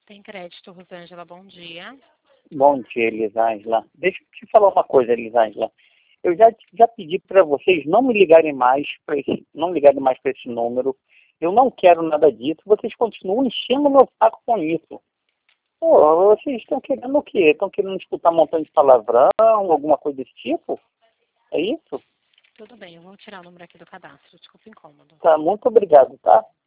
Tem crédito, Rosângela, bom dia. Bom dia, Elisângela. Deixa eu te falar uma coisa, Elisângela. Eu já pedi para vocês não me ligarem mais para esse número. Eu não quero nada disso. Vocês continuam enchendo meu saco com isso. Pô, vocês estão querendo o quê? Estão querendo escutar um montão de palavrão, alguma coisa desse tipo? É isso? Tudo bem, eu vou tirar o número aqui do cadastro. Desculpa o incômodo. Tá, muito obrigado, tá?